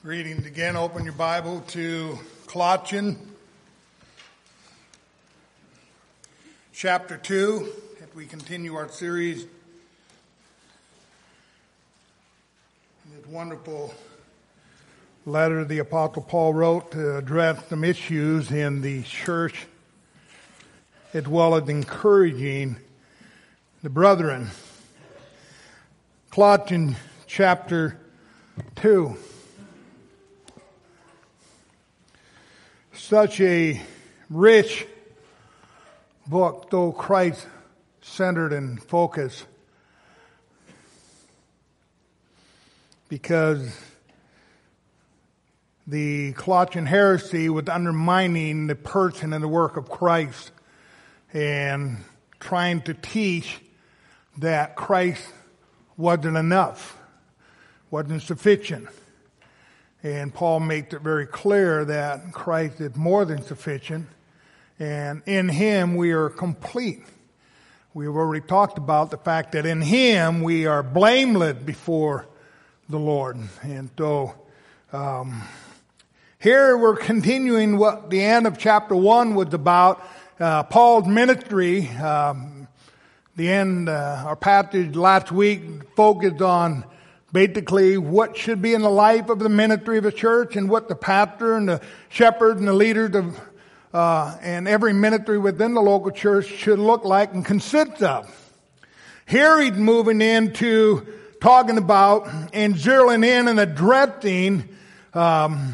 Greetings again. Open your Bible to Colossians chapter 2 as we continue our series. This wonderful letter the Apostle Paul wrote to address some issues in the church as well as encouraging the brethren. Colossians chapter 2. Such a rich book, though Christ-centered and focused, because the Colossian heresy was undermining the person and the work of Christ and trying to teach that Christ wasn't enough, wasn't sufficient. And Paul makes it very clear that Christ is more than sufficient, and in Him we are complete. We've already talked about the fact that in Him we are blameless before the Lord. And so here we're continuing what the end of chapter 1 was about. Paul's ministry, our passage last week focused on basically what should be in the life of the ministry of the church and what the pastor and the shepherd and the leaders of and every ministry within the local church should look like and consist of. Here he's moving into talking about and zeroing in and addressing the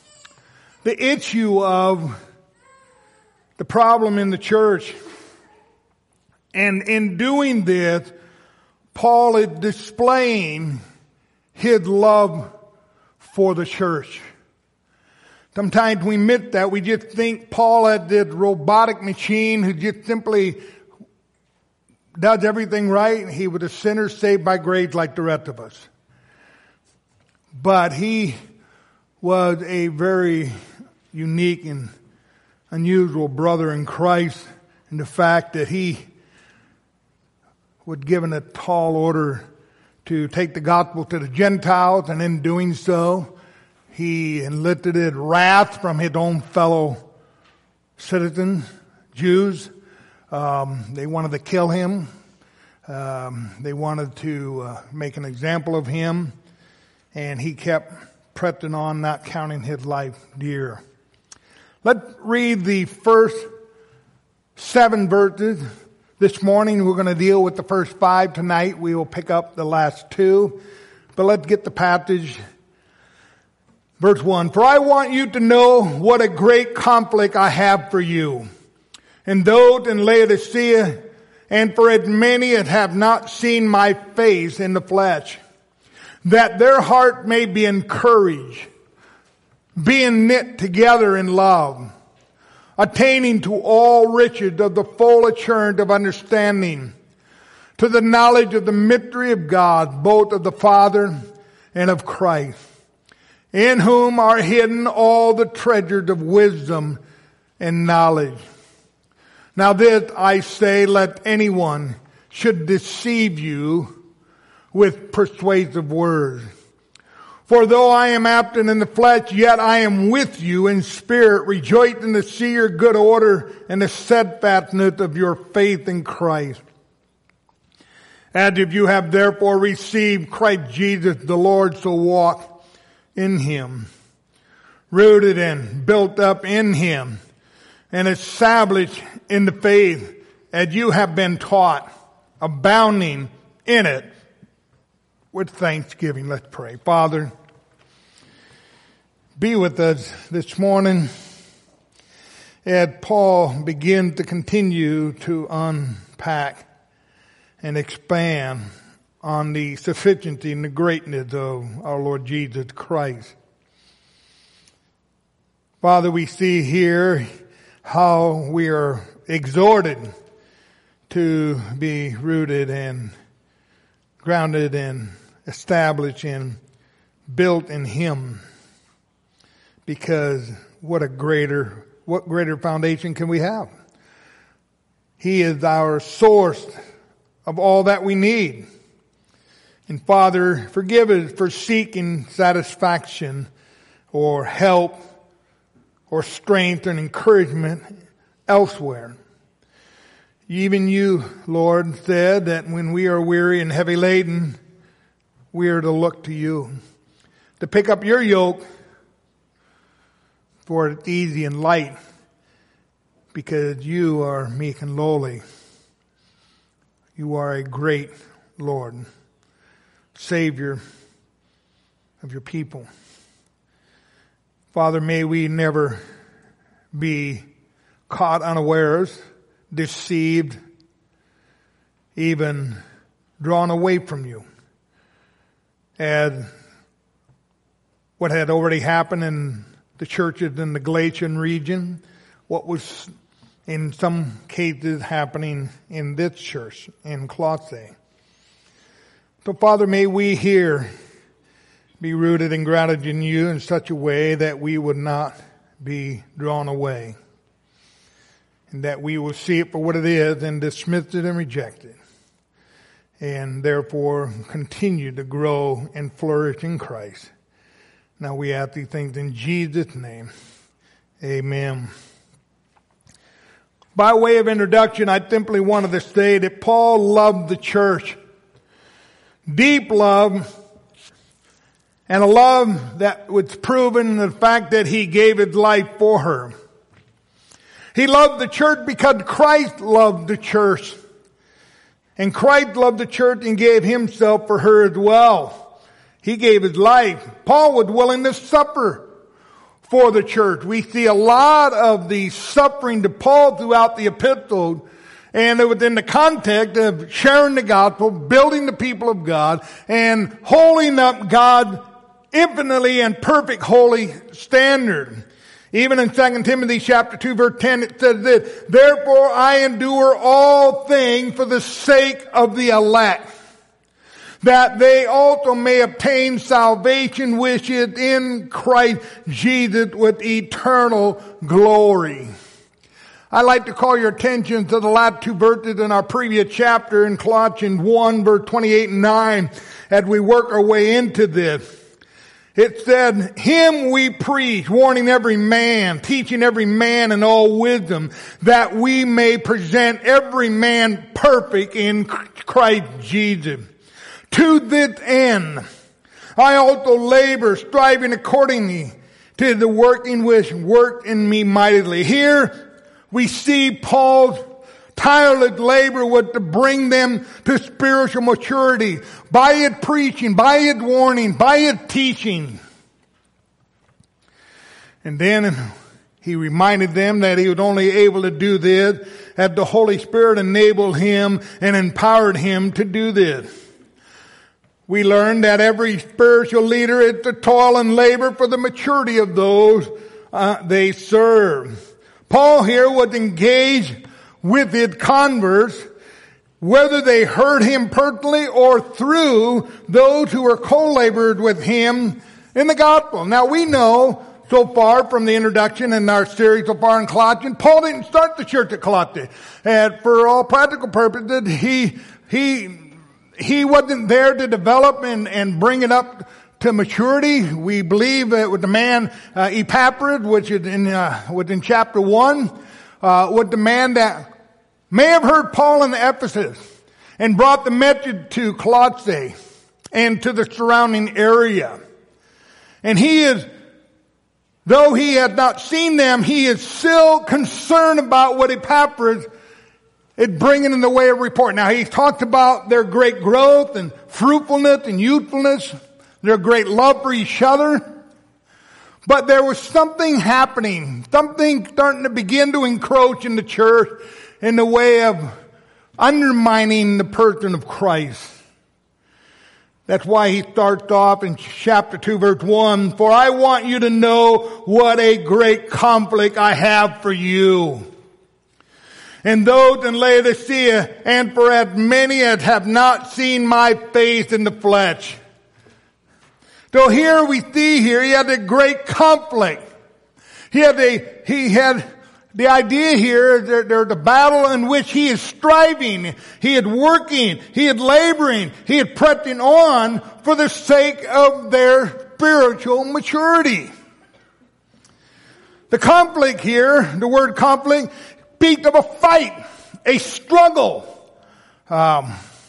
issue of the problem in the church. And in doing this, Paul is displaying his love for the church. Sometimes we admit that. We just think Paul is this robotic machine who just simply does everything right. He was a sinner saved by grace like the rest of us. But he was a very unique and unusual brother in Christ in the fact that he was given a tall order to take the gospel to the Gentiles, and in doing so, he enlisted wrath from his own fellow citizens, Jews. They wanted to kill him. They wanted to make an example of him, and he kept pressing on, not counting his life dear. Let's read the first 7 verses. This morning we're going to deal with the first 5. Tonight we will pick up the last 2. But let's get the passage. Verse 1. For I want you to know what a great conflict I have for you, and those in Laodicea, and for as many as have not seen my face in the flesh, that their heart may be encouraged, being knit together in love, attaining to all riches of the full assurance of understanding, to the knowledge of the mystery of God, both of the Father and of Christ, in whom are hidden all the treasures of wisdom and knowledge. Now this I say, let anyone should deceive you with persuasive words. For though I am absent in the flesh, yet I am with you in spirit, rejoicing to see your good order and the steadfastness of your faith in Christ. As if you have therefore received Christ Jesus the Lord, so walk in Him, rooted and built up in Him, and established in the faith as you have been taught, abounding in it with thanksgiving. Let's pray. Father, be with us this morning as Paul begins to continue to unpack and expand on the sufficiency and the greatness of our Lord Jesus Christ. Father, we see here how we are exhorted to be rooted and grounded and established and built in Him, because what greater foundation can we have? He is our source of all that we need. And Father, forgive us for seeking satisfaction or help or strength and encouragement elsewhere. Even you, Lord, said that when we are weary and heavy laden, we are to look to you, to pick up your yoke, for it's easy and light, because you are meek and lowly. You are a great Lord, Savior of your people. Father, may we never be caught unawares, deceived, even drawn away from you, as what had already happened in the churches in the Galatian region, what was in some cases happening in this church in Colossae. So Father, may we here be rooted and grounded in you in such a way that we would not be drawn away, and that we will see it for what it is and dismiss it and reject it, and therefore continue to grow and flourish in Christ. Now we ask these things in Jesus' name. Amen. By way of introduction, I simply wanted to say that Paul loved the church. Deep love, and a love that was proven in the fact that he gave his life for her. He loved the church because Christ loved the church. And Christ loved the church and gave himself for her as well. He gave his life. Paul was willing to suffer for the church. We see a lot of the suffering to Paul throughout the epistle, and it was in the context of sharing the gospel, building the people of God, and holding up God's infinitely and perfect holy standard. Even in 2 Timothy chapter 2 verse 10 it says this, "Therefore I endure all things for the sake of the elect, that they also may obtain salvation which is in Christ Jesus with eternal glory." I'd like to call your attention to the last two verses in our previous chapter in Colossians 1 verse 28 and 9 as we work our way into this. It said, "Him we preach, warning every man, teaching every man in all wisdom, that we may present every man perfect in Christ Jesus. To this end, I also labor, striving accordingly to the working which worked in me mightily." Here we see Paul's tireless labor was to bring them to spiritual maturity by his preaching, by his warning, by his teaching. And then he reminded them that he was only able to do this as the Holy Spirit enabled him and empowered him to do this. We learned that every spiritual leader is to toil and labor for the maturity of those they serve. Paul here was engaged with his converts, whether they heard him personally or through those who were co-laborers with him in the gospel. Now we know so far from the introduction in our series so far in Colossians, Paul didn't start the church at Colossae. And for all practical purposes, he wasn't there to develop and bring it up to maturity. We believe it was the man Epaphras, which is in chapter 1, was the man that may have heard Paul in Ephesus and brought the message to Colossae and to the surrounding area. And he is, though he had not seen them, he is still concerned about what Epaphras is bringing in the way of report. Now he talked about their great growth and fruitfulness and youthfulness, their great love for each other. But there was something happening, something starting to begin to encroach in the church in the way of undermining the person of Christ. That's why he starts off in chapter 2 verse 1, "For I want you to know what a great conflict I have for you, and those in Laodicea, and for as many as have not seen my face in the flesh." So here we see he had a great conflict. He had the idea here that there's a battle in which he is striving, he is working, he is laboring, he is pressing on for the sake of their spiritual maturity. The conflict here, the word conflict, speaks of a fight, a struggle, a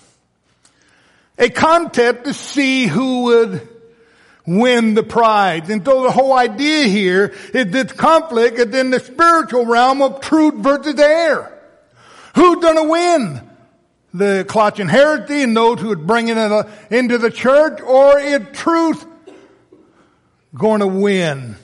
contest to see who would win the prize. And so the whole idea here is this conflict is in the spiritual realm of truth versus error. Who's going to win? The Colossian heresy and those who would bring it into the church, or is truth going to win?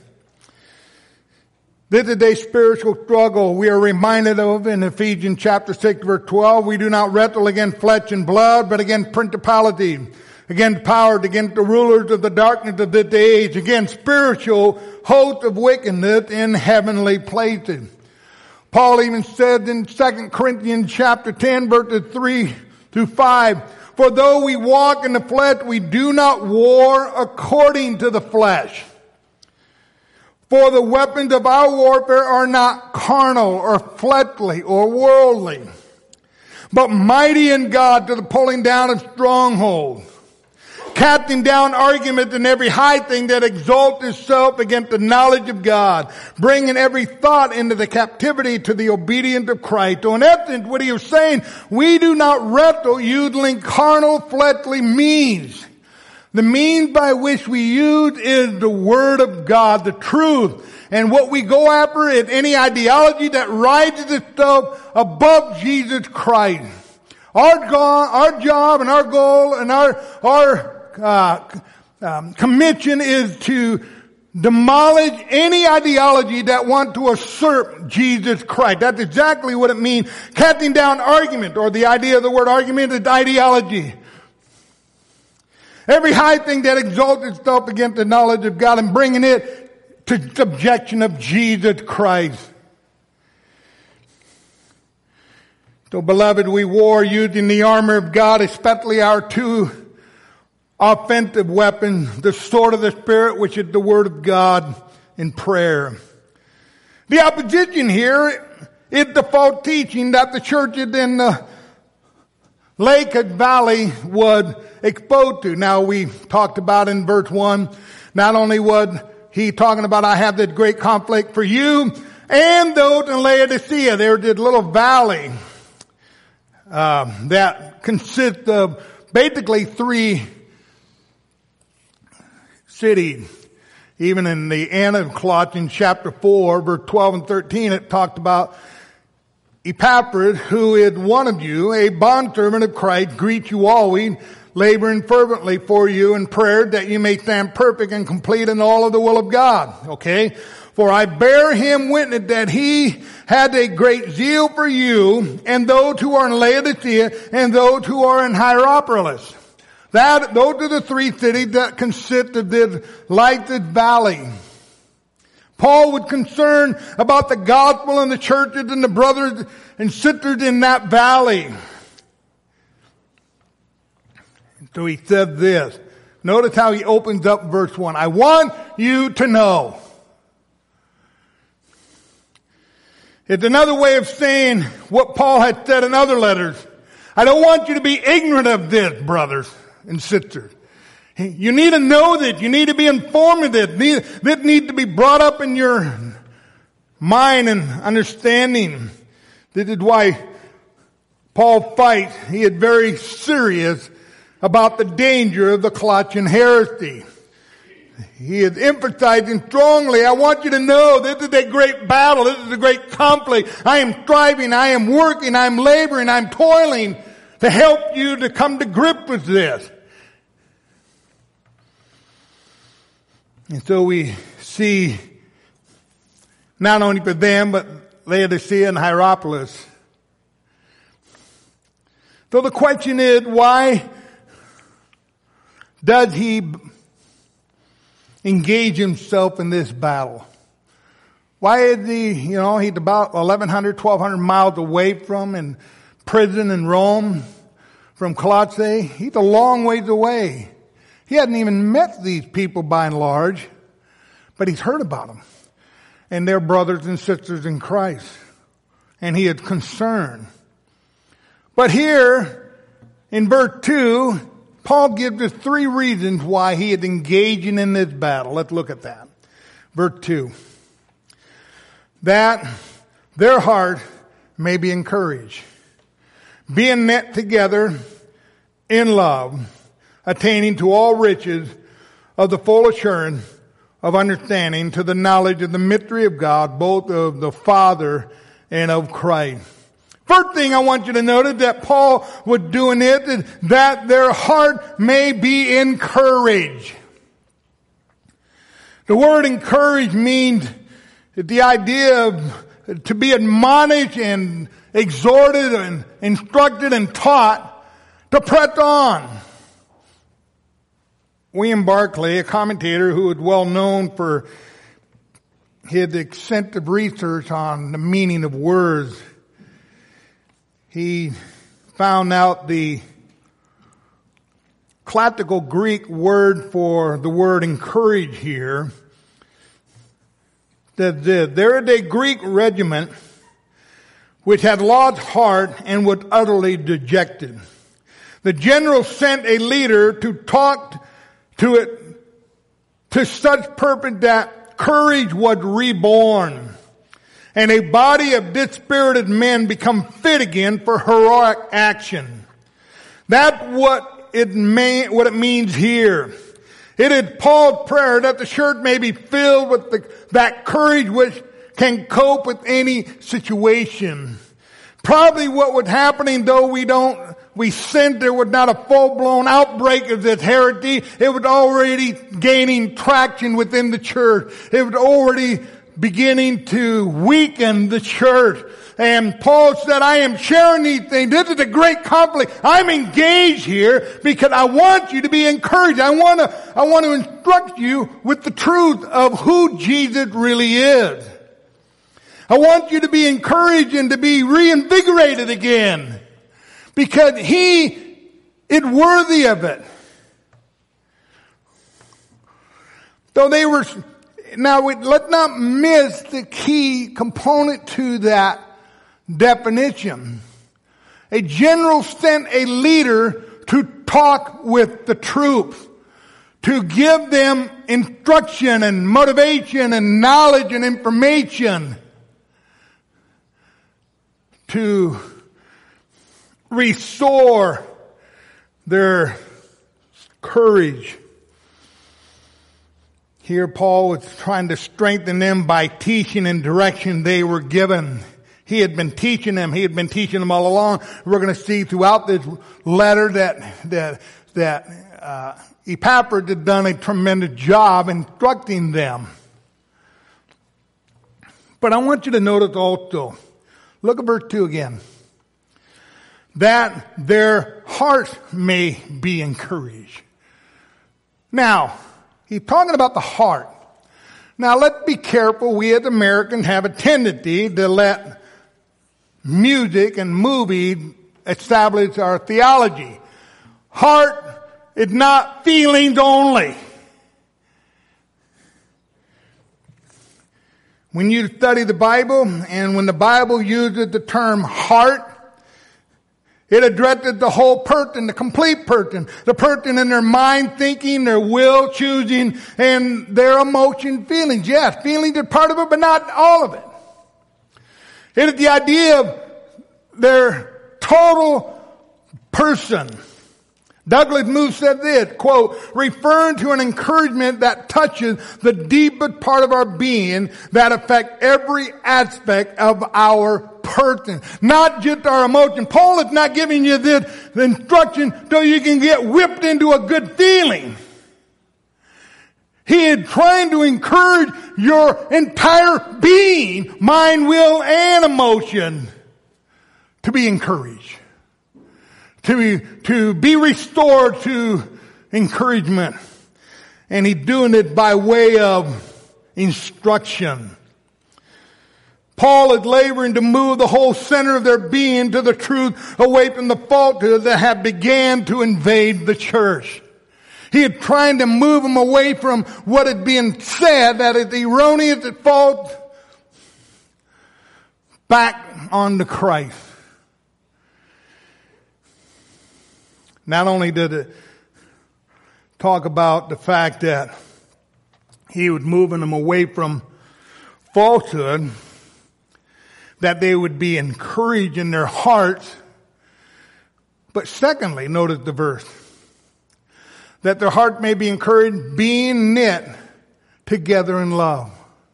This is a spiritual struggle we are reminded of in Ephesians chapter 6 verse 12. We do not wrestle against flesh and blood, but against principalities, against powers, against the rulers of the darkness of this age, against spiritual hosts of wickedness in heavenly places. Paul even said in 2 Corinthians chapter 10 verses 3 through 5, for though we walk in the flesh, we do not war according to the flesh. For the weapons of our warfare are not carnal or fleshly or worldly, but mighty in God to the pulling down of strongholds, casting down arguments and every high thing that exalts itself against the knowledge of God, bringing every thought into the captivity to the obedience of Christ. So in essence, what he was saying, we do not wrestle using carnal, fleshly means. The means by which we use is the Word of God, the truth. And what we go after is any ideology that rises itself above Jesus Christ. Our job and our goal and our commission is to demolish any ideology that wants to usurp Jesus Christ. That's exactly what it means. Casting down argument, or the idea of the word argument is ideology. Every high thing that exalts itself against the knowledge of God and bringing it to subjection of Jesus Christ. So beloved, we war using the armor of God, especially our two offensive weapons, the sword of the Spirit, which is the Word of God, and prayer. The opposition here is the false teaching that the churches in the Lake Valley would exposed to. Now we talked about in verse 1, not only was he talking about I have this great conflict for you and those in Laodicea. There was this little valley that consists of basically 3 cities. Even in the end of Colossians chapter 4, verse 12 and 13, it talked about Epaphras, who is one of you, a bondservant of Christ, greets you always, laboring fervently for you in prayer that you may stand perfect and complete in all of the will of God. Okay? For I bear him witness that he had a great zeal for you and those who are in Laodicea and those who are in Hierapolis. Those are the 3 cities that consist of this Lycus Valley. Paul was concerned about the gospel and the churches and the brothers and sisters in that valley. So he said this. Notice how he opens up verse 1. I want you to know. It's another way of saying what Paul had said in other letters. I don't want you to be ignorant of this, brothers and sisters. You need to know this. You need to be informed of this. This needs to be brought up in your mind and understanding. This is why Paul fights. He is very serious about the danger of the Colossian heresy. He is emphasizing strongly, I want you to know this is a great battle. This is a great conflict. I am striving. I am working. I am laboring. I am toiling to help you to come to grips with this. And so we see not only for them, but Laodicea and Hierapolis. So the question is, why does he engage himself in this battle? Why is he's about 1,100, 1,200 miles away from in prison in Rome from Colossae. He's a long ways away. He hadn't even met these people by and large, but he's heard about them. And they're brothers and sisters in Christ. And he is concerned. But here, in verse 2, Paul gives us 3 reasons why he is engaging in this battle. Let's look at that. Verse 2. that their heart may be encouraged, being knit together in love, attaining to all riches of the full assurance of understanding, to the knowledge of the mystery of God, both of the Father and of Christ. First thing I want you to notice that Paul was doing it is that their heart may be encouraged. The word encourage means the idea of to be admonished and exhorted and instructed and taught to press on. William Barclay, a commentator who is well known for his extensive research on the meaning of words, he found out the classical Greek word for the word encourage here. That there is a Greek regiment which had lost heart and was utterly dejected. The general sent a leader to talk to it to such purpose that courage was reborn and a body of dispirited men become fit again for heroic action. That's what it means here. It is Paul's prayer that the church may be filled with that courage which can cope with any situation. Probably what was happening, though we sinned, there was not a full-blown outbreak of this heresy. It was already gaining traction within the church. It was already beginning to weaken the church. And Paul said, I am sharing these things. This is a great conflict. I'm engaged here because I want you to be encouraged. I want to instruct you with the truth of who Jesus really is. I want you to be encouraged and to be reinvigorated again because He is worthy of it. So let's not miss the key component to that definition. A general sent a leader to talk with the troops, to give them instruction and motivation and knowledge and information, to restore their courage. Here Paul was trying to strengthen them by teaching and direction they were given. He had been teaching them. He had been teaching them all along. We're going to see throughout this letter that Epaphras had done a tremendous job instructing them. But I want you to notice also, look at verse 2 again, that their hearts may be encouraged. Now, he's talking about the heart. Now, let's be careful. We as Americans have a tendency to let music and movies establish our theology. Heart is not feelings only. When you study the Bible, and when the Bible uses the term heart, it addresses the whole person, the complete person, the person in their mind thinking, their will choosing, and their emotion feelings. Yes, feelings are part of it, but not all of it. It is the idea of their total person. Douglas Moo said this, quote, referring to an encouragement that touches the deepest part of our being that affects every aspect of our person, not just our emotion. Paul is not giving you this instruction so you can get whipped into a good feeling. He is trying to encourage your entire being, mind, will, and emotion to be encouraged. To be restored to encouragement. And he's doing it by way of instruction. Paul is laboring to move the whole center of their being to the truth away from the falsehoods that have began to invade the church. He is trying to move them away from what is being said that is erroneous and false back onto Christ. Not only did it talk about the fact that he was moving them away from falsehood, that they would be encouraged in their hearts. But secondly, notice the verse, that their heart may be encouraged, being knit together in love.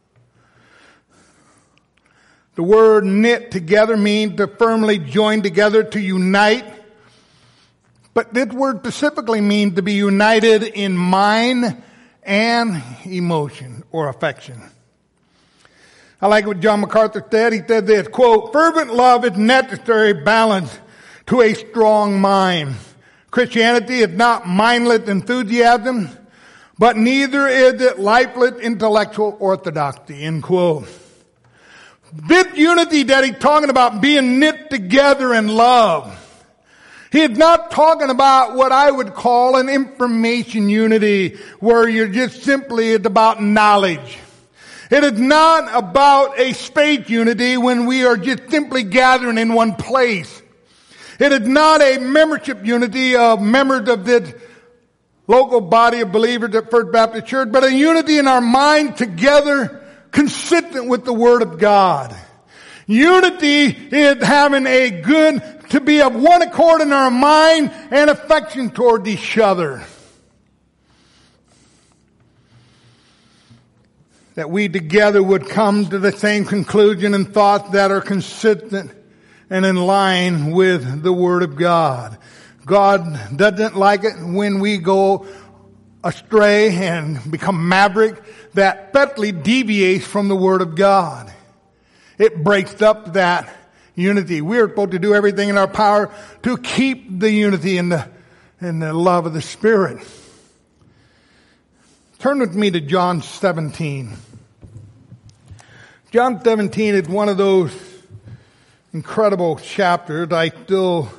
The word knit together means to firmly join together, to unite. But this word specifically means to be united in mind and emotion or affection. I like what John MacArthur said. He said this, quote, fervent love is necessary balance to a strong mind. Christianity is not mindless enthusiasm, but neither is it lifeless intellectual orthodoxy, end quote. This unity that he's talking about, being knit together in love, he is not talking about what I would call an information unity, where you're just simply, it's about knowledge. It is not about a space unity when we are just simply gathering in one place. It is not a membership unity of members of this local body of believers at First Baptist Church, but a unity in our mind together, consistent with the Word of God. Unity is having to be of one accord in our mind and affection toward each other. That we together would come to the same conclusion and thoughts that are consistent and in line with the Word of God. God doesn't like it when we go astray and become maverick that subtly deviates from the Word of God. It breaks up that unity. We're supposed to do everything in our power to keep the unity and the love of the Spirit. Turn with me to John 17. John 17 is one of those incredible chapters. I still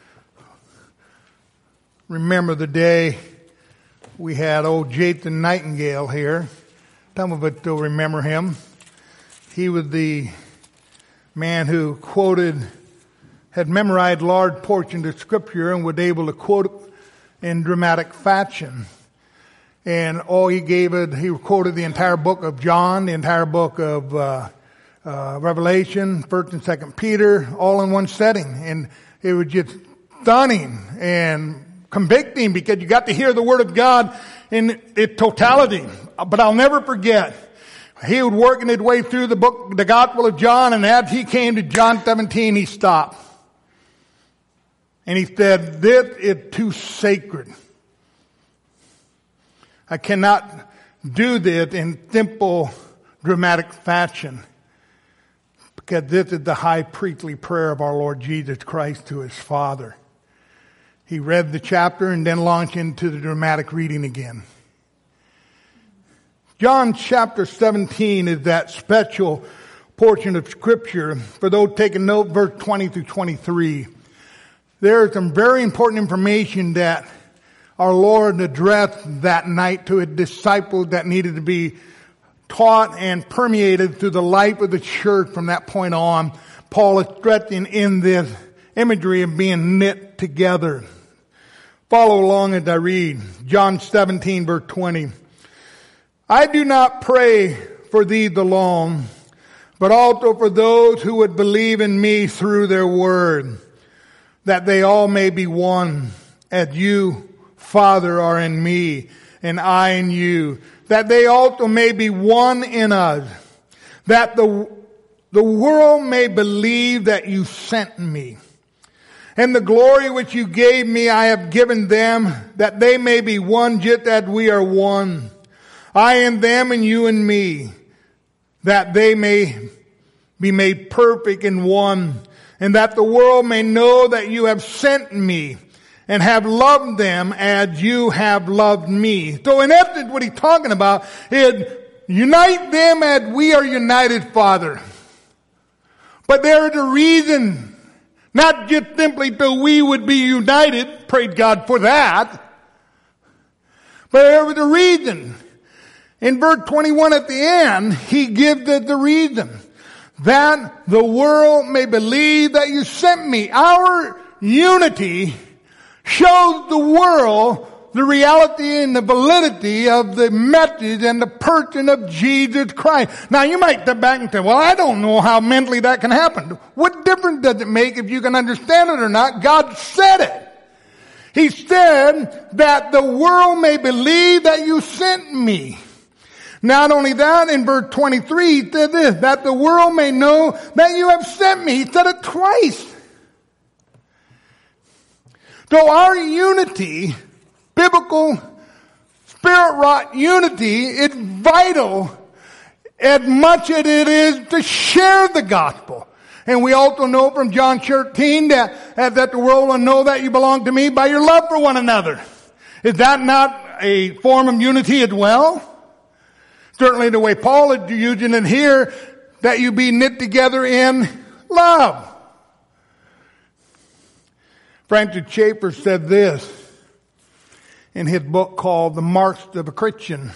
remember the day we had old Jason Nightingale here. Some of us still remember him. He was the man who had memorized large portions of Scripture and was able to quote in dramatic fashion. And all he quoted the entire book of John, the entire book of Revelation, 1st and 2nd Peter, all in one setting. And it was just stunning and convicting because you got to hear the Word of God in its totality. But I'll never forget, he was working his way through the Gospel of John, and as he came to John 17, he stopped. And he said, this is too sacred. I cannot do this in simple, dramatic fashion, because this is the high priestly prayer of our Lord Jesus Christ to His Father. He read the chapter and then launched into the dramatic reading again. John chapter 17 is that special portion of Scripture. For those taking note, verse 20 through 23. There is some very important information that our Lord addressed that night to His disciples that needed to be taught and permeated through the life of the church from that point on. Paul is stressing in this imagery of being knit together. Follow along as I read. John 17 verse 20. I do not pray for these alone, but also for those who would believe in me through their word, that they all may be one, as you, Father, are in me, and I in you, that they also may be one in us, that the world may believe that you sent me. And the glory which you gave me I have given them, that they may be one just as we are one. I and them and you and me, that they may be made perfect in one, and that the world may know that you have sent me and have loved them as you have loved me. So in essence, what he's talking about is unite them as we are united, Father. But there is a reason, not just simply so we would be united, praise God for that, but there was a reason. In verse 21 at the end, he gives us the reason. That the world may believe that you sent me. Our unity shows the world the reality and the validity of the message and the person of Jesus Christ. Now you might step back and say, well, I don't know how mentally that can happen. What difference does it make if you can understand it or not? God said it. He said that the world may believe that you sent me. Not only that, in verse 23, he said this, that the world may know that you have sent me. He said it twice. So our unity, biblical, spirit-wrought unity, is vital as much as it is to share the gospel. And we also know from John 13 that the world will know that you belong to me by your love for one another. Is that not a form of unity as well? Certainly the way Paul is using it here, that you be knit together in love. Francis Schaeffer said this in his book called The Marks of a Christian.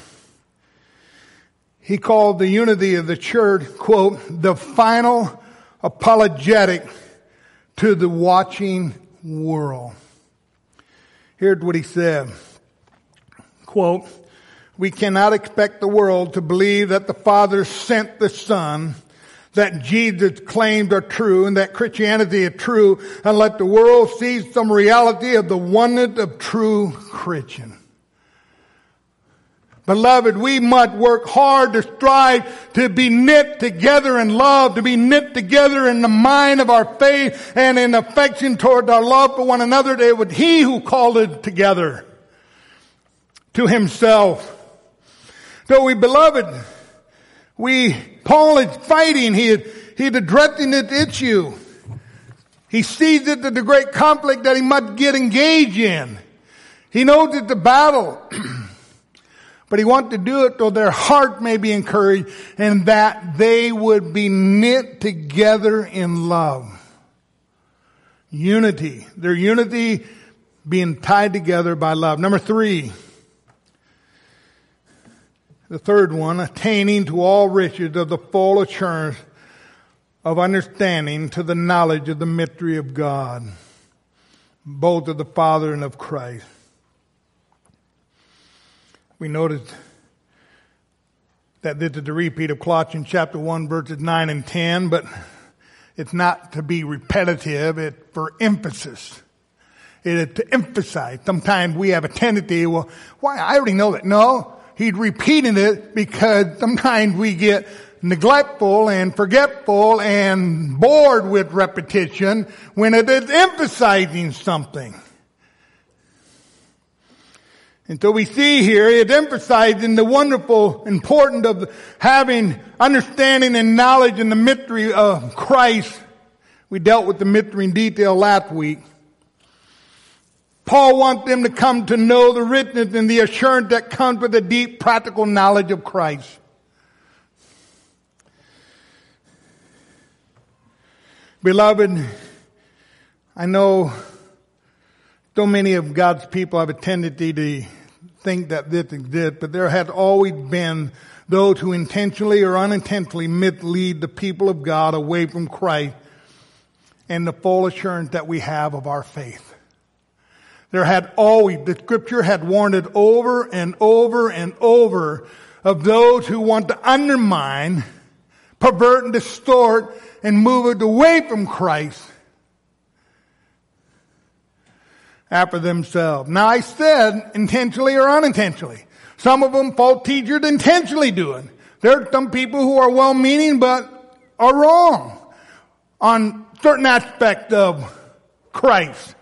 He called the unity of the church, quote, the final apologetic to the watching world. Here's what he said, quote, we cannot expect the world to believe that the Father sent the Son, that Jesus' claims are true and that Christianity is true, and let the world see some reality of the oneness of true Christian. Beloved, we must work hard to strive to be knit together in love, to be knit together in the mind of our faith and in affection toward our love for one another. It was He who called it together to Himself. So beloved, Paul is fighting. He's addressing this issue. He sees it as the great conflict that he must get engaged in. He knows it's a battle. But he wants to do it so their heart may be encouraged and that they would be knit together in love. Unity. Their unity being tied together by love. Number 3. The third one, attaining to all riches of the full assurance of understanding to the knowledge of the mystery of God, both of the Father and of Christ. We notice that this is a repeat of Colossians chapter 1, verses 9 and 10, but it's not to be repetitive, it's for emphasis. It is to emphasize. Sometimes we have a tendency, well, why? I already know that. No, he's repeating it because sometimes we get neglectful and forgetful and bored with repetition when it is emphasizing something. And so we see here it emphasizing the wonderful importance of having understanding and knowledge in the mystery of Christ. We dealt with the mystery in detail last week. Paul wants them to come to know the richness and the assurance that comes with a deep practical knowledge of Christ. Beloved, I know so many of God's people have a tendency to think that this exists, but there has always been those who intentionally or unintentionally mislead the people of God away from Christ and the full assurance that we have of our faith. There had always, the scripture had warned it over and over and over of those who want to undermine, pervert and distort and move it away from Christ after themselves. Now I said intentionally or unintentionally. Some of them false teachers intentionally do it. There are some people who are well-meaning but are wrong on certain aspects of Christ.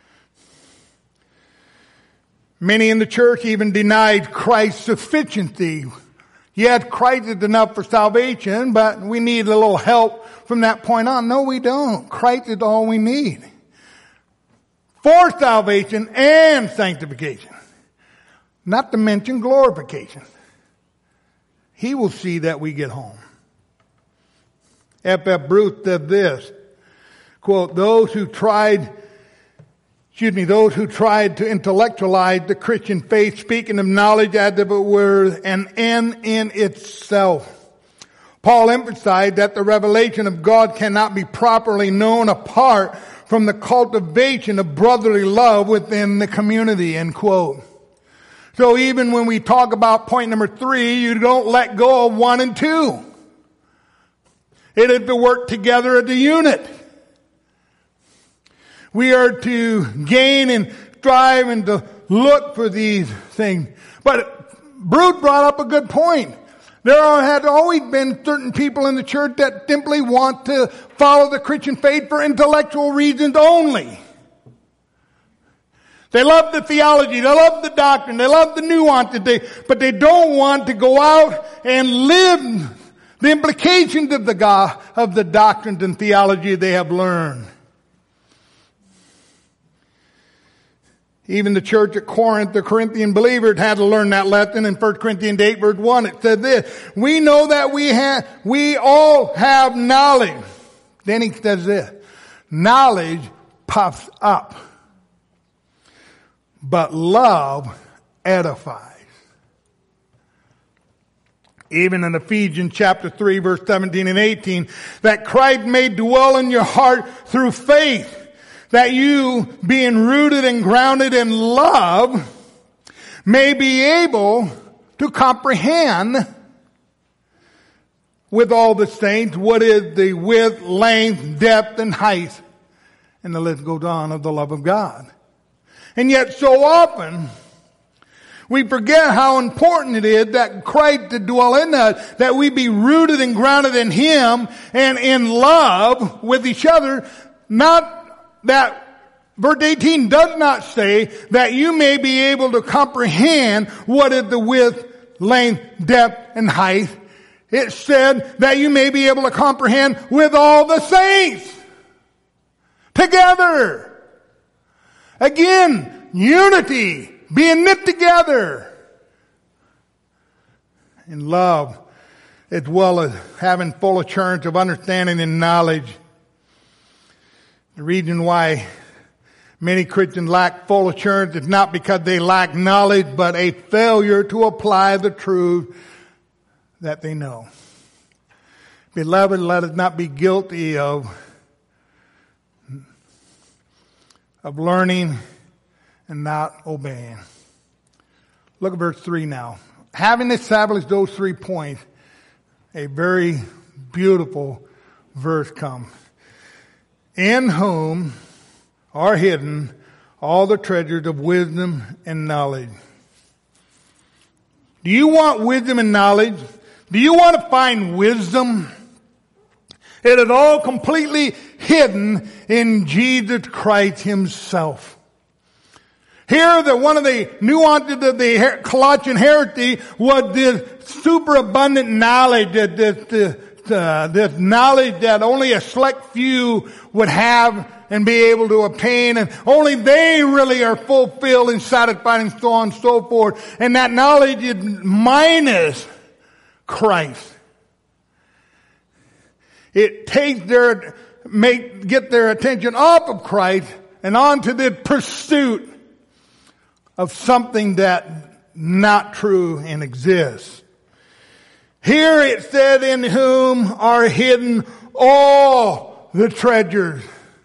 Many in the church even denied Christ's sufficiency. Yes, Christ is enough for salvation, but we need a little help from that point on. No, we don't. Christ is all we need for salvation and sanctification. Not to mention glorification. He will see that we get home. F.F. Bruce said this, quote, those who tried to intellectualize the Christian faith, speaking of knowledge as if it were an end in itself. Paul emphasized that the revelation of God cannot be properly known apart from the cultivation of brotherly love within the community, end quote. So even when we talk about point number 3, you don't let go of 1 and 2. It is to work together as a unit. We are to gain and strive and to look for these things. But Bruce brought up a good point. There had always been certain people in the church that simply want to follow the Christian faith for intellectual reasons only. They love the theology, they love the doctrine, they love the nuances, but they don't want to go out and live the implications of the doctrines and theology they have learned. Even the church at Corinth, the Corinthian believers had to learn that lesson in 1 Corinthians 8 verse 1. It said this, we know that we all have knowledge. Then he says this, knowledge puffs up, but love edifies. Even in Ephesians chapter 3 verse 17 and 18, that Christ may dwell in your heart through faith, that you, being rooted and grounded in love, may be able to comprehend with all the saints what is the width, length, depth, and height. And the list goes on of the love of God. And yet so often, we forget how important it is that Christ to dwell in us, that we be rooted and grounded in Him and in love with each other. Not that verse 18 does not say that you may be able to comprehend what is the width, length, depth, and height. It said that you may be able to comprehend with all the saints together. Again, unity, being knit together in love, as well as having full assurance of understanding and knowledge. The reason why many Christians lack full assurance is not because they lack knowledge, but a failure to apply the truth that they know. Beloved, let us not be guilty of learning and not obeying. Look at verse 3 now. Having established those 3 points, a very beautiful verse comes. In whom are hidden all the treasures of wisdom and knowledge. Do you want wisdom and knowledge? Do you want to find wisdom? It is all completely hidden in Jesus Christ Himself. Here, one of the nuances of the Colossian heresy was this superabundant knowledge, this knowledge that only a select few would have and be able to obtain, and only they really are fulfilled and satisfied and so on and so forth. And that knowledge is minus Christ. It takes get their attention off of Christ and onto the pursuit of something that not true and exists. Here it said, in whom are hidden all the treasures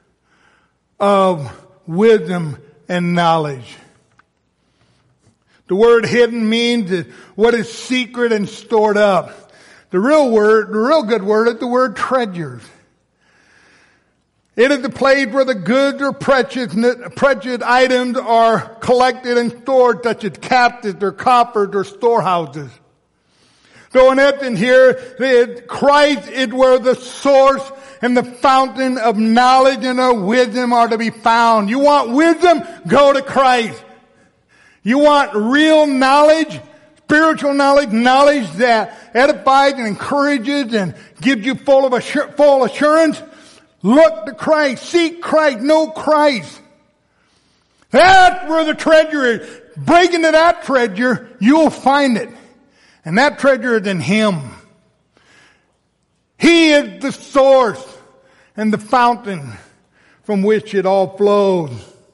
of wisdom and knowledge. The word hidden means what is secret and stored up. The real good word is the word treasures. It is the place where the goods or precious items are collected and stored, such as captives or coffers or storehouses. So in essence here, Christ is where the source and the fountain of knowledge and of wisdom are to be found. You want wisdom? Go to Christ. You want real knowledge? Spiritual knowledge, knowledge that edifies and encourages and gives you full assurance? Look to Christ. Seek Christ. Know Christ. That's where the treasure is. Break into that treasure, you'll find it. And that treasure is in Him. He is the source and the fountain from which it all flows.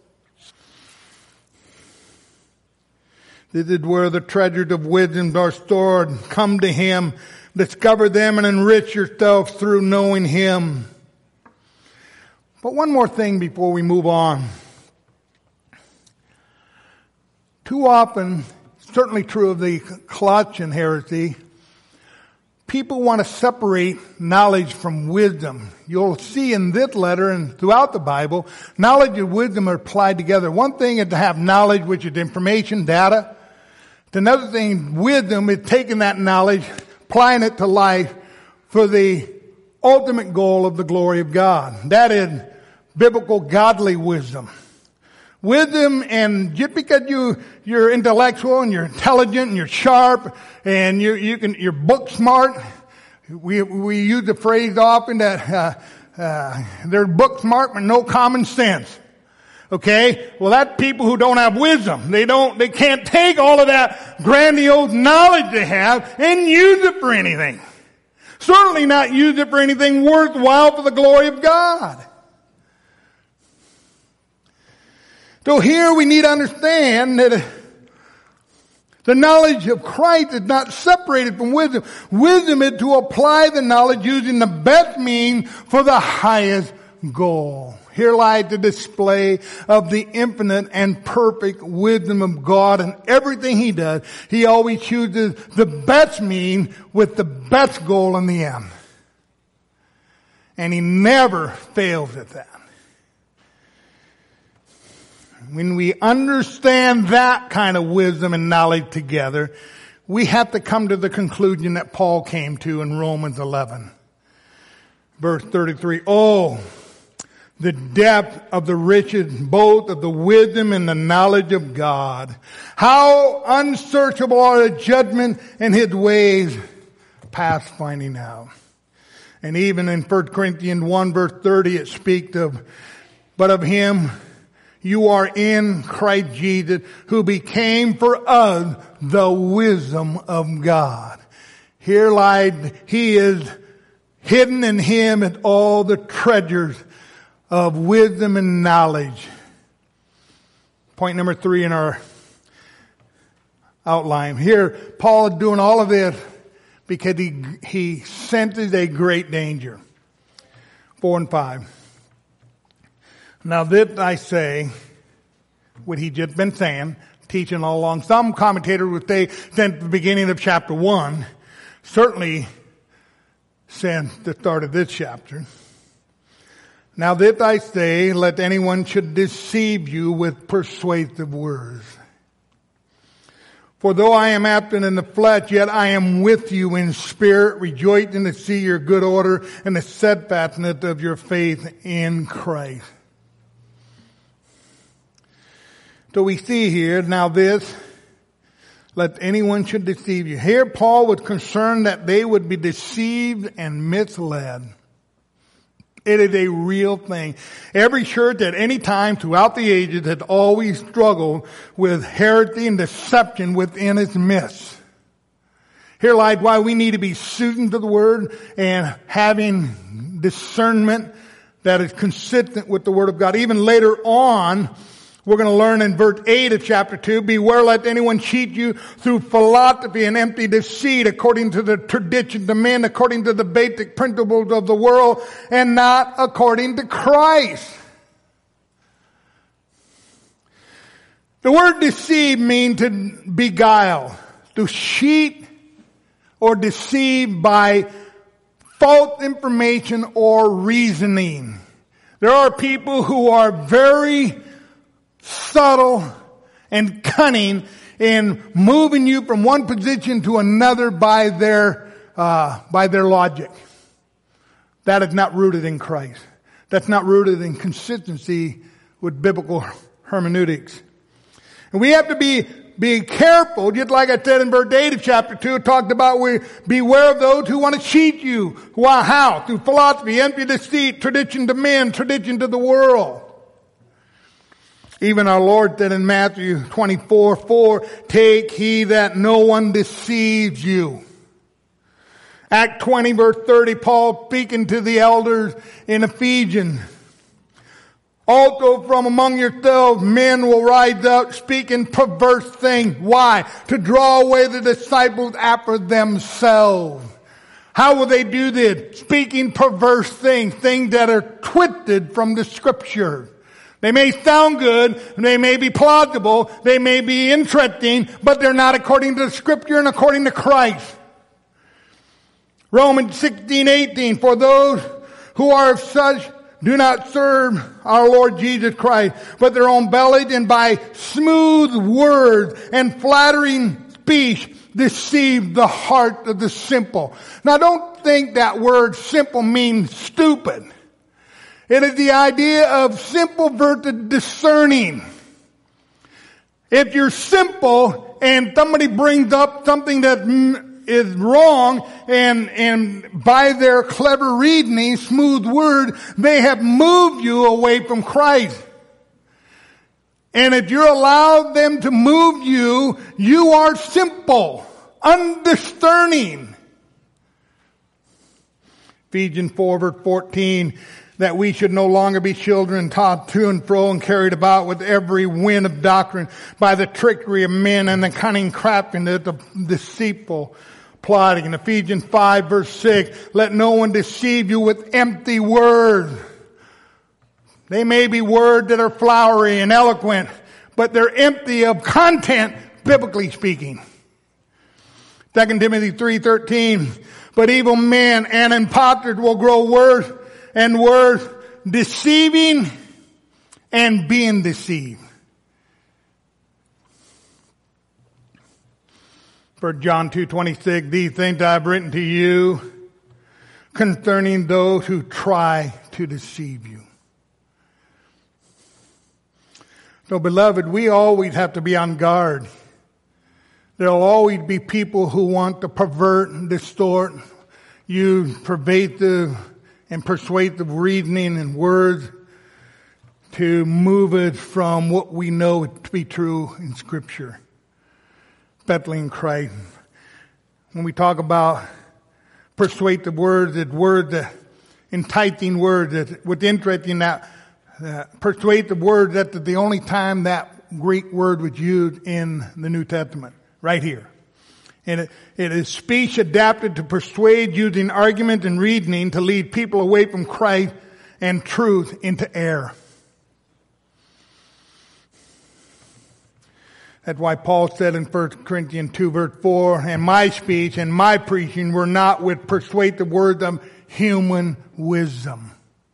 This is where the treasures of wisdom are stored. Come to Him, discover them, and enrich yourself through knowing Him. But one more thing before we move on. Too often, certainly true of the Colossian heresy, people want to separate knowledge from wisdom. You'll see in this letter and throughout the Bible, knowledge and wisdom are applied together. One thing is to have knowledge, which is information, data. Another thing, wisdom, is taking that knowledge, applying it to life for the ultimate goal of the glory of God. That is biblical godly wisdom. Wisdom, and just because you're intellectual and you're intelligent and you're sharp and you're book smart, we use the phrase often that they're book smart but no common sense. Okay? Well, that's people who don't have wisdom. They can't take all of that grandiose knowledge they have and use it for anything. Certainly not use it for anything worthwhile for the glory of God. So here we need to understand that the knowledge of Christ is not separated from wisdom. Wisdom is to apply the knowledge using the best means for the highest goal. Here lies the display of the infinite and perfect wisdom of God in everything He does. He always chooses the best means with the best goal in the end. And He never fails at that. When we understand that kind of wisdom and knowledge together, we have to come to the conclusion that Paul came to in Romans 11. Verse 33, oh, the depth of the riches, both of the wisdom and the knowledge of God. How unsearchable are the judgment and His ways, past finding out. And even in 1 Corinthians 1 verse 30 it speaks of, but of Him you are in Christ Jesus, who became for us the wisdom of God. Here lies, He is hidden in Him and all the treasures of wisdom and knowledge. Point number 3 in our outline. Here, Paul is doing all of this because he senses a great danger. 4 and 5. Now this I say, what he just been saying, teaching all along. Some commentators would say since the beginning of chapter 1, certainly since the start of this chapter. Now this I say, let anyone should deceive you with persuasive words. For though I am absent in the flesh, yet I am with you in spirit, rejoicing to see your good order and the steadfastness of your faith in Christ. So we see here, now this, let anyone should deceive you. Here Paul was concerned that they would be deceived and misled. It is a real thing. Every church at any time throughout the ages has always struggled with heresy and deception within its midst. Here lies why we need to be students of the Word and having discernment that is consistent with the Word of God. Even later on, we're going to learn in verse 8 of chapter 2, beware lest anyone cheat you through philosophy and empty deceit according to the traditions of men, according to the basic principles of the world, and not according to Christ. The word deceive means to beguile, to cheat or deceive by false information or reasoning. There are people who are very subtle and cunning in moving you from one position to another by their logic. That is not rooted in Christ. That's not rooted in consistency with biblical hermeneutics. And we have to be careful, just like I said in verse 8 of chapter 2, it talked about beware of those who want to cheat you. Why? How? Through philosophy, empty deceit, tradition to men, tradition to the world. Even our Lord said in Matthew 24:4, take heed that no one deceives you. Act 20 verse 30, Paul speaking to the elders in Ephesians. Also from among yourselves men will rise up speaking perverse things. Why? To draw away the disciples after themselves. How will they do this? Speaking perverse things, things that are twisted from the Scripture. They may sound good, they may be plausible, they may be interesting, but they're not according to the Scripture and according to Christ. Romans 16:18, for those who are of such do not serve our Lord Jesus Christ, but their own bellies, and by smooth words and flattering speech deceive the heart of the simple. Now don't think that word simple means stupid. It is the idea of simple versus discerning. If you're simple and somebody brings up something that is wrong, and by their clever reasoning, smooth word, they have moved you away from Christ. And if you allow them to move you, you are simple, undiscerning. Ephesians 4 verse 14, that we should no longer be children tossed to and fro and carried about with every wind of doctrine by the trickery of men and the cunning craftiness of deceitful plotting. In Ephesians 5 verse 6, let no one deceive you with empty words. They may be words that are flowery and eloquent, but they're empty of content, biblically speaking. 2 Timothy 3:13, but evil men and impostors will grow worse and worse, deceiving and being deceived. For John 2:26, these things I have written to you concerning those who try to deceive you. So beloved, we always have to be on guard. There'll always be people who want to pervert and distort, use pervasive and persuasive reasoning and words to move us from what we know to be true in Scripture, especially in Christ. When we talk about persuasive words, it's words that enticing words. What's interesting that persuasive word, that's the only time that Greek word was used in the New Testament, right here. And it is speech adapted to persuade using argument and reasoning to lead people away from Christ and truth into error. That's why Paul said in 1 Corinthians 2 verse 4, and my speech and my preaching were not with persuasive words of human wisdom,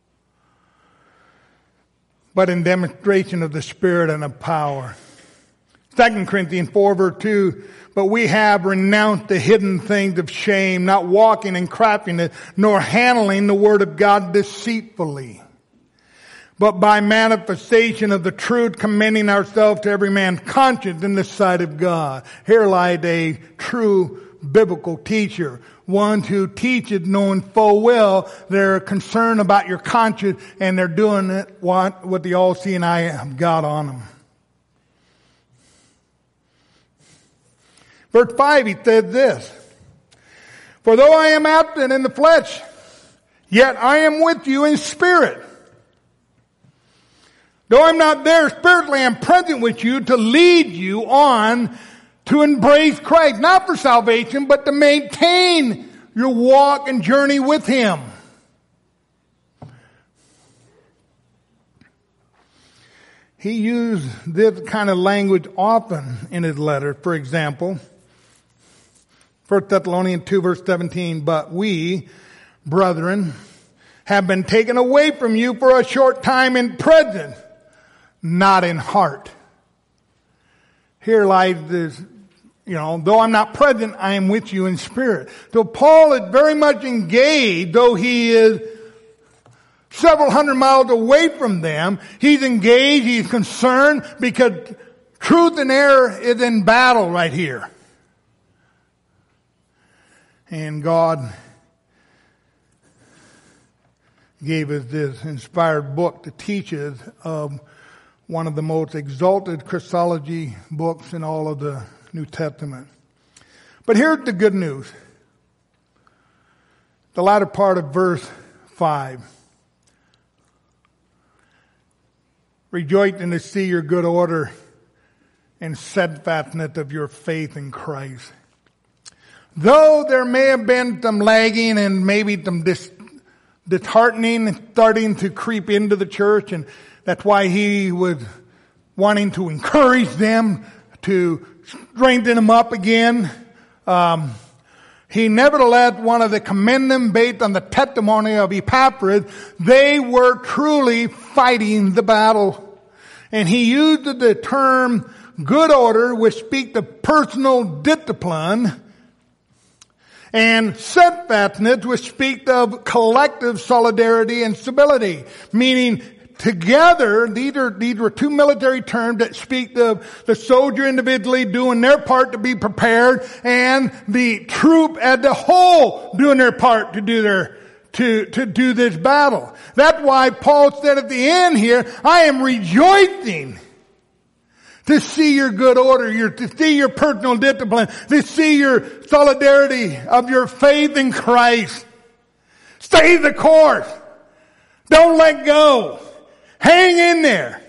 but in demonstration of the Spirit and of power. 2 Corinthians 4 verse 2, but we have renounced the hidden things of shame, not walking in craftiness, nor handling the word of God deceitfully, but by manifestation of the truth, commending ourselves to every man's conscience in the sight of God. Here lies a true biblical teacher, one who teaches knowing full well they're concerned about your conscience and they're doing it what the all-seeing eye of God on them. Verse 5, he said this, for though I am absent in the flesh, yet I am with you in spirit. Though I'm not there spiritually, I'm present with you to lead you on to embrace Christ, not for salvation, but to maintain your walk and journey with Him. He used this kind of language often in his letter. For example, 1 Thessalonians 2 verse 17, but we, brethren, have been taken away from you for a short time in presence, not in heart. Here lies this, though I'm not present, I am with you in spirit. So Paul is very much engaged, though he is several hundred miles away from them. He's engaged, he's concerned, because truth and error is in battle right here. And God gave us this inspired book to teach us of one of the most exalted Christology books in all of the New Testament. But here's the good news. The latter part of verse 5. Rejoicing to see your good order and steadfastness of your faith in Christ. Though there may have been some lagging and maybe some disheartening starting to creep into the church, and That's why he was wanting to encourage them, to strengthen them up again. He nevertheless wanted to commend them based on the testimony of Epaphras. They were truly fighting the battle. And he used the term good order, which speaks of personal discipline, and steadfastness, which speaks of collective solidarity and stability, meaning together, these were two military terms that speak of the soldier individually doing their part to be prepared, and the troop as a whole doing their part to do this battle. That's why Paul said at the end here, I am rejoicing to see your good order, to see your personal discipline, to see your solidarity of your faith in Christ. Stay the course. Don't let go. Hang in there.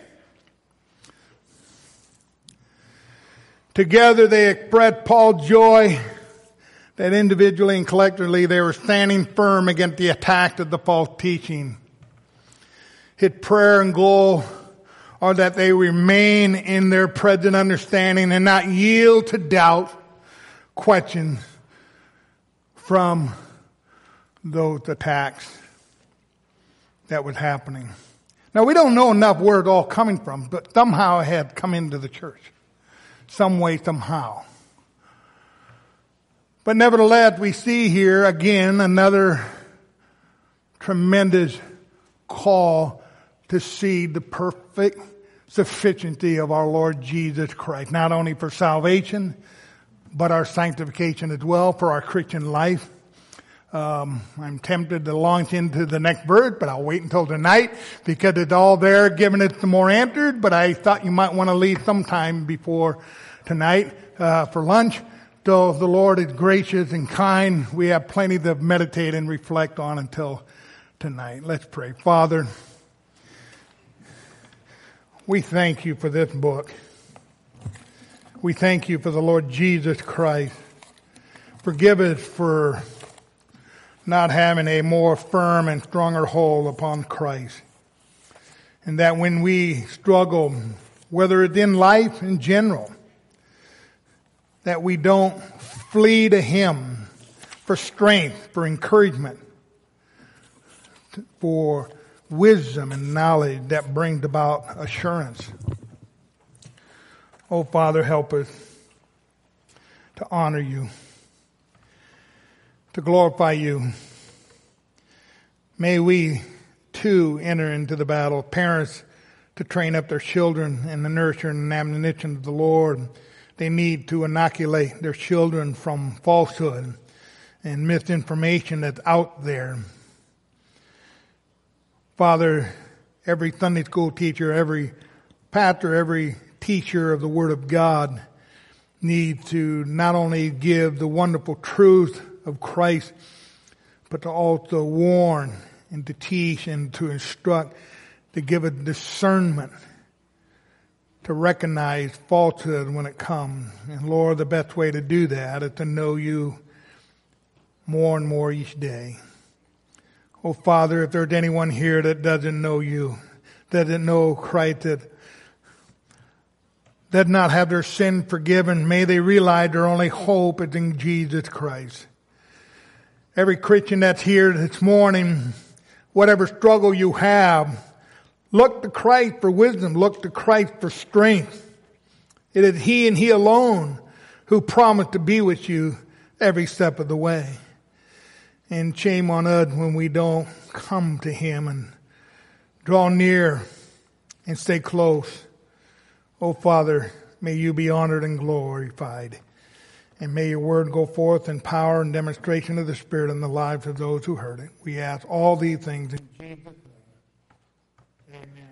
Together they expressed Paul's joy that individually and collectively they were standing firm against the attack of the false teaching. His prayer and goal are that they remain in their present understanding and not yield to doubt, questions from those attacks that was happening. Now, we don't know enough where it's all coming from, but somehow it had come into the church. Some way, somehow. But nevertheless, we see here again another tremendous call to see the perfect sufficiency of our Lord Jesus Christ. Not only for salvation, but our sanctification as well, for our Christian life. I'm tempted to launch into the next verse, but I'll wait until tonight because it's all there giving us some more answers, but I thought you might want to leave some time before tonight for lunch. Though the Lord is gracious and kind, we have plenty to meditate and reflect on until tonight. Let's pray. Father, we thank you for this book. We thank you for the Lord Jesus Christ. Forgive us for not having a more firm and stronger hold upon Christ. And that when we struggle, whether it's in life in general, that we don't flee to Him for strength, for encouragement, for wisdom and knowledge that brings about assurance. Oh, Father, help us to honor you, to glorify you. May we, too, enter into the battle. Parents to train up their children in the nurture and admonition of the Lord. They need to inoculate their children from falsehood and misinformation that's out there. Father, every Sunday school teacher, every pastor, every teacher of the Word of God needs to not only give the wonderful truth of Christ, but to also warn and to teach and to instruct, to give a discernment, to recognize falsehood when it comes. And Lord, the best way to do that is to know you more and more each day. Oh, Father, if there's anyone here that doesn't know you, doesn't know Christ, that does not have their sin forgiven, may they realize their only hope is in Jesus Christ. Every Christian that's here this morning, whatever struggle you have, look to Christ for wisdom. Look to Christ for strength. It is He and He alone who promised to be with you every step of the way. And shame on us when we don't come to Him and draw near and stay close. Oh, Father, may you be honored and glorified. And may your word go forth in power and demonstration of the Spirit in the lives of those who heard it. We ask all these things in Jesus' name. Amen.